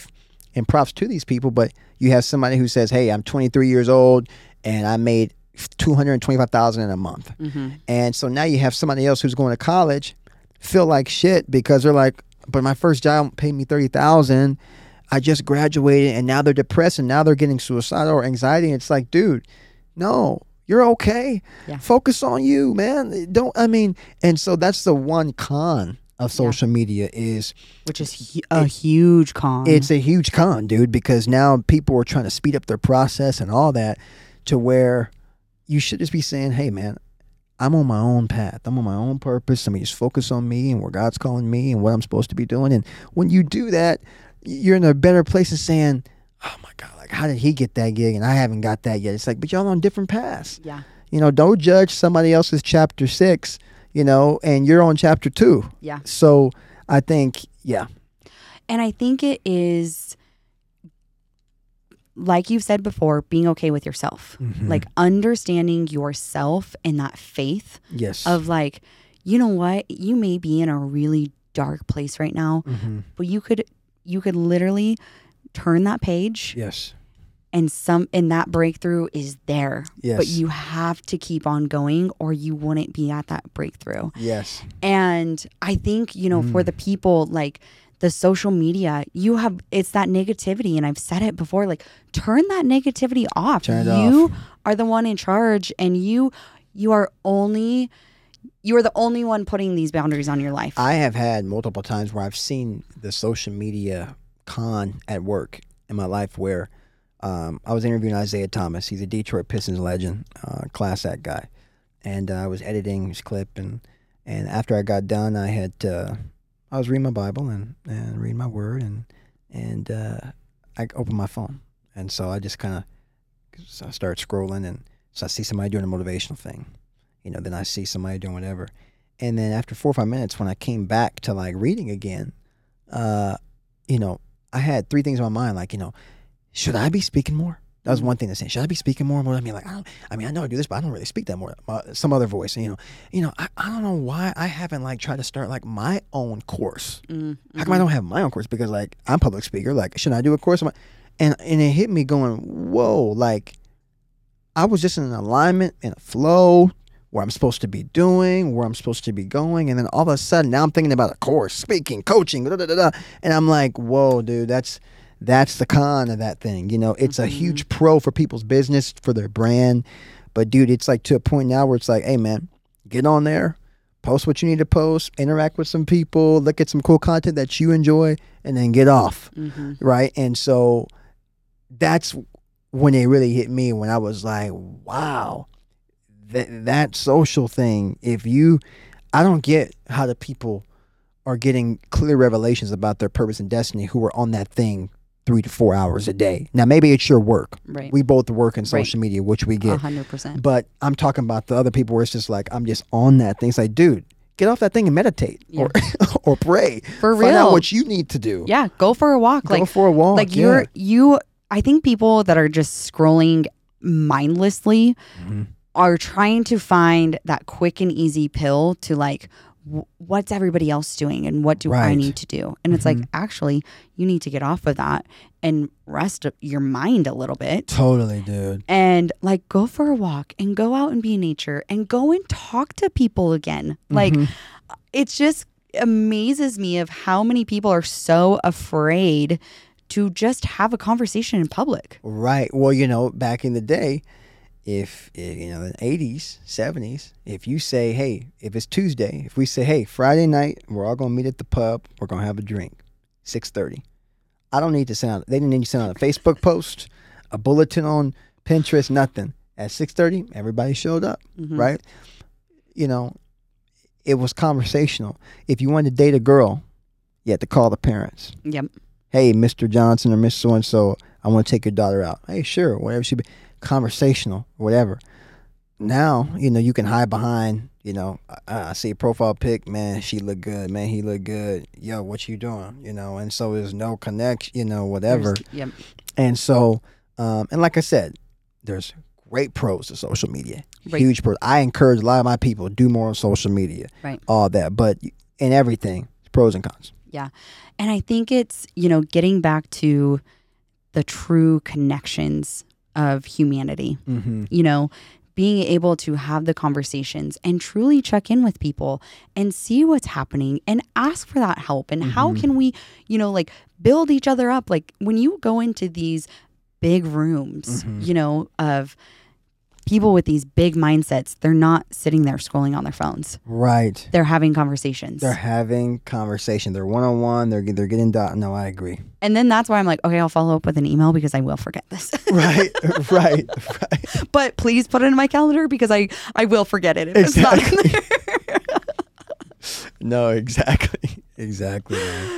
and props to these people, but you have somebody who says, hey, I'm twenty-three years old and I made two hundred twenty-five thousand dollars in a month. Mm-hmm. And so now you have somebody else who's going to college feel like shit because they're like, but my first job paid me thirty thousand dollars. I just graduated and now they're depressed and now they're getting suicidal or anxiety. And it's like, dude, no, you're okay. Yeah. Focus on you, man. Don't, I mean, and so that's the one con of social yeah. media is. Which is hu- a it, huge con. It's a huge con, dude, because now people are trying to speed up their process and all that to where you should just be saying, hey, man, I'm on my own path. I'm on my own purpose. Let me just focus on me and where God's calling me and what I'm supposed to be doing. And when you do that, you're in a better place of saying, oh my God, like how did he get that gig and I haven't got that yet? It's like, but y'all on different paths. Yeah. You know, don't judge somebody else's chapter six, you know, and you're on chapter two. Yeah. So I think, yeah. And I think it is, like you've said before, being okay with yourself. Mm-hmm. Like understanding yourself and that faith. Yes. Of like, you know what? You may be in a really dark place right now, mm-hmm. but you could you could literally turn that page. Yes. And some and that breakthrough is there. Yes. But you have to keep on going or you wouldn't be at that breakthrough. Yes. And I think, you know, mm. for the people like the social media, you have it's that negativity, and I've said it before, like turn that negativity off. Turn it you off. are the one in charge, and you you are only you are the only one putting these boundaries on your life. I have had multiple times where I've seen the social media con at work in my life where um, I was interviewing Isaiah Thomas. He's a Detroit Pistons legend, uh, class act guy. And uh, I was editing his clip, and, and after I got done, I had uh, I was reading my Bible and, and reading my word, and and uh, I opened my phone. And so I just kind of so I started scrolling, and so I see somebody doing a motivational thing. You know, then I see somebody doing whatever. And then after four or five minutes, when I came back to like reading again, uh, you know, I had three things in my mind. Like, you know, should I be speaking more? That was one thing to say. Should I be speaking more? More? I mean, like, I don't. I mean, I know I do this, but I don't really speak that more. Uh, some other voice, you know. You know, I, I don't know why I haven't like tried to start like my own course. Mm-hmm. How come I don't have my own course? Because like I'm a public speaker. Like, should I do a course? And and it hit me going, whoa! Like, I was just in an alignment and a flow where I'm supposed to be doing, where I'm supposed to be going, and then all of a sudden now I'm thinking about a course, speaking, coaching, da da da da, and I'm like, whoa, dude, that's. That's the con of that thing. You know, it's mm-hmm. a huge pro for people's business, for their brand. But, dude, it's like to a point now where it's like, hey, man, get on there, post what you need to post, interact with some people, look at some cool content that you enjoy, and then get off. Mm-hmm. Right? And so that's when it really hit me, when I was like, wow, that, that social thing, if you, I don't get how the people are getting clear revelations about their purpose and destiny who are on that thing three to four hours a day. Now, maybe it's your work. Right. We both work in social right. media, which we get. one hundred percent. But I'm talking about the other people where it's just like, I'm just on that thing. It's like, dude, get off that thing and meditate yeah. or or pray. For real. Find out what you need to do. Yeah, go for a walk. Go like, for a walk. Like yeah. you're, you, I think people that are just scrolling mindlessly mm-hmm. are trying to find that quick and easy pill to like, what's everybody else doing and what do right. I need to do? And it's mm-hmm. like, actually, you need to get off of that and rest your mind a little bit. Totally, dude. And like go for a walk and go out and be in nature and go and talk to people again. Mm-hmm. Like it just amazes me of how many people are so afraid to just have a conversation in public. Right. Well, you know, back in the day, If, if, you know, in the eighties, seventies, if you say, hey, if it's Tuesday, if we say, hey, Friday night, we're all going to meet at the pub, we're going to have a drink, six thirty. I don't need to send out, they didn't need to send out a Facebook post, a bulletin on Pinterest, nothing. At six thirty, everybody showed up, mm-hmm. right? You know, it was conversational. If you wanted to date a girl, you had to call the parents. Yep. Hey, Mister Johnson or Miss So-and-so, I want to take your daughter out. Hey, sure, whatever she be. Conversational, whatever. Now, you know, you can hide behind, you know, I, I see a profile pic, man, she look good, man, he look good. Yo, what you doing? You know, and so there's no connection, you know, whatever. There's, yep. And so, um, and like I said, there's great pros to social media. Right. Huge pros. I encourage a lot of my people to do more on social media. Right. All that. But in everything, pros and cons. Yeah. And I think it's, you know, getting back to the true connections of humanity. Mm-hmm. You know, being able to have the conversations and truly check in with people and see what's happening and ask for that help. And mm-hmm. how can we, you know, like build each other up? Like when you go into these big rooms, mm-hmm. you know, of people with these big mindsets, they're not sitting there scrolling on their phones. Right. They're having conversations. They're having conversation. They're one-on-one. They're they're getting done. No, I agree. And then that's why I'm like, okay, I'll follow up with an email because I will forget this. right, right, right. But please put it in my calendar because I, I will forget it if exactly. it's not in there. No, exactly. Exactly.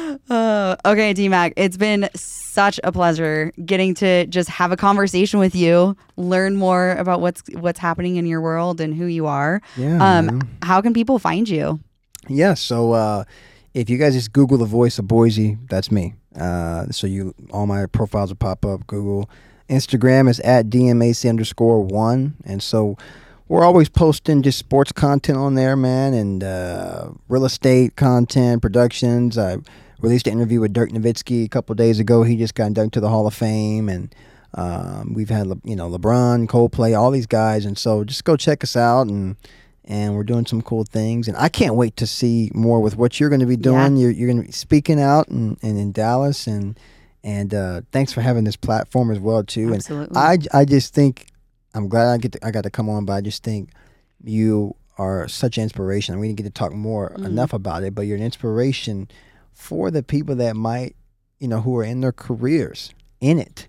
Uh, okay, D-Mac, it's been such a pleasure getting to just have a conversation with you, learn more about what's what's happening in your world and who you are. Yeah. Um, man. How can people find you? Yeah, so uh, if you guys just Google the voice of Boise, that's me. Uh, so you all my profiles will pop up. Google. Instagram is at D M A C underscore one. And so we're always posting just sports content on there, man, and uh, real estate content, productions. I released an interview with Dirk Nowitzki a couple of days ago. He just got inducted to the Hall of Fame, and um, we've had, you know, LeBron, Coldplay, all these guys. And so just go check us out, and and we're doing some cool things. And I can't wait to see more with what you're going to be doing. Yeah. You're you're going to be speaking out and, and in Dallas, and and uh, thanks for having this platform as well too. Absolutely. And I I just think. I'm glad I get to, I got to come on, but I just think you are such an inspiration. We didn't get to talk more mm. enough about it, but you're an inspiration for the people that might, you know, who are in their careers, in it,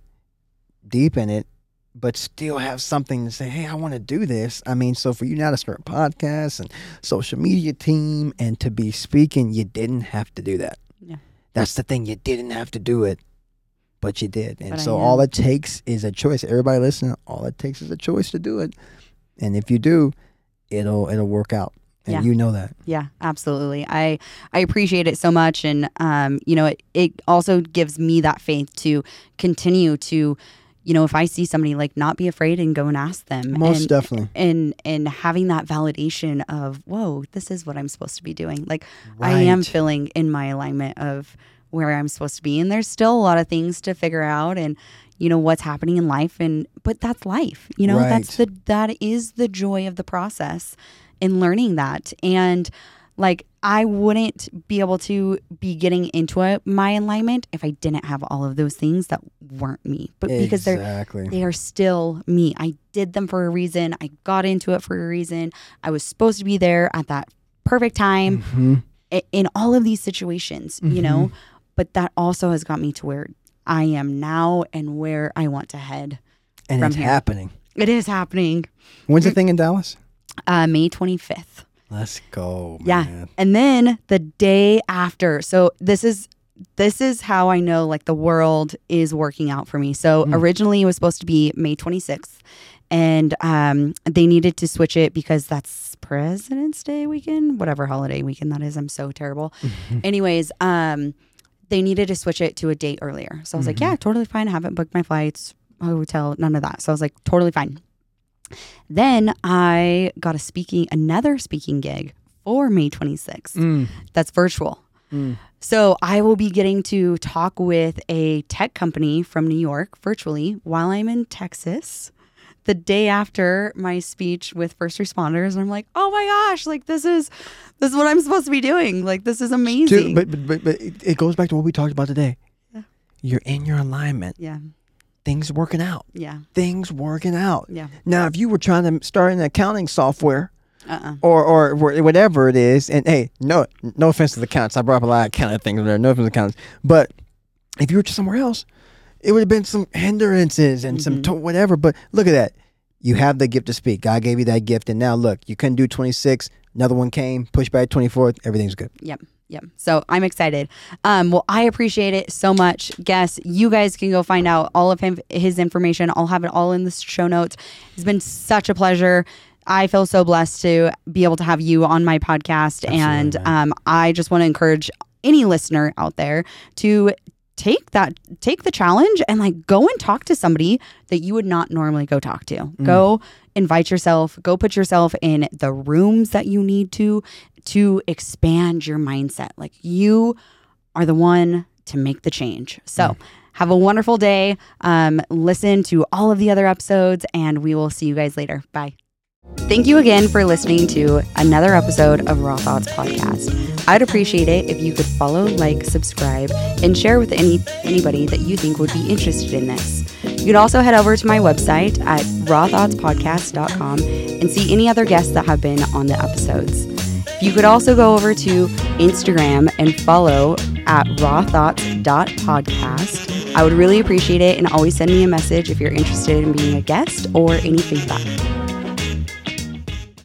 deep in it, but still have something to say, hey, I want to do this. I mean, so for you now to start podcasts and social media team and to be speaking, you didn't have to do that. Yeah. That's the thing. You didn't have to do it. But you did. And but so all it takes is a choice. Everybody listening, all it takes is a choice to do it. And if you do, it'll it'll work out. And yeah. you know that. Yeah, absolutely. I I appreciate it so much. And, um, you know, it, it also gives me that faith to continue to, you know, if I see somebody, like, not be afraid and go and ask them. Most and, definitely. And, and having that validation of, whoa, this is what I'm supposed to be doing. Like, right. I am feeling in my alignment of where I'm supposed to be. And there's still a lot of things to figure out and, you know, what's happening in life. And, but that's life, you know, right. that's the, that is the joy of the process in learning that. And like, I wouldn't be able to be getting into a, my alignment if I didn't have all of those things that weren't me, but because exactly. they're, they are still me. I did them for a reason. I got into it for a reason. I was supposed to be there at that perfect time mm-hmm. in, in all of these situations, mm-hmm. you know, but that also has got me to where I am now and where I want to head. And from it's here. happening. It is happening. When's the thing in Dallas? Uh, May twenty-fifth. Let's go, man. Yeah. And then the day after. So this is this is how I know like the world is working out for me. So mm. originally it was supposed to be May twenty-sixth. And um, they needed to switch it because that's President's Day weekend, whatever holiday weekend that is. I'm so terrible. Anyways, um, they needed to switch it to a date earlier. So I was mm-hmm. like, yeah, totally fine. I haven't booked my flights, hotel, none of that. So I was like, totally fine. Then I got a speaking, another speaking gig for May twenty-sixth. Mm. That's virtual. Mm. So I will be getting to talk with a tech company from New York virtually while I'm in Texas. The day after my speech with first responders, and I'm like, oh my gosh, like this is this is what I'm supposed to be doing. Like this is amazing. Dude, but but but, but it, it goes back to what we talked about today. Yeah. You're in your alignment. Yeah. Things working out. Yeah. Things working out. Yeah. Now, if you were trying to start an accounting software, uh-uh. or or whatever it is, and hey, no no offense to the accountants, I brought up a lot of accounting things there. No offense to accountants, but if you were just somewhere else, it would have been some hindrances and mm-hmm. some to- whatever. But look at that. You have the gift to speak. God gave you that gift. And now look, you couldn't do twenty-six. Another one came, pushed back twenty-fourth. Everything's good. Yep. Yep. So I'm excited. Um, well, I appreciate it so much. Guess you guys can go find out all of him, his information. I'll have it all in the show notes. It's been such a pleasure. I feel so blessed to be able to have you on my podcast. Absolutely, and um, I just want to encourage any listener out there to take that, take the challenge and like go and talk to somebody that you would not normally go talk to. Mm. Go invite yourself, go put yourself in the rooms that you need to, to expand your mindset. Like you are the one to make the change. So mm. have a wonderful day. Um, listen to all of the other episodes, and we will see you guys later. Bye. Thank you again for listening to another episode of Raw Thoughts Podcast. I'd appreciate it if you could follow, like, subscribe, and share with any anybody that you think would be interested in this. You can also head over to my website at raw thoughts podcast dot com and see any other guests that have been on the episodes. You could also go over to Instagram and follow at raw thoughts dot podcast. I would really appreciate it, and always send me a message if you're interested in being a guest or any feedback.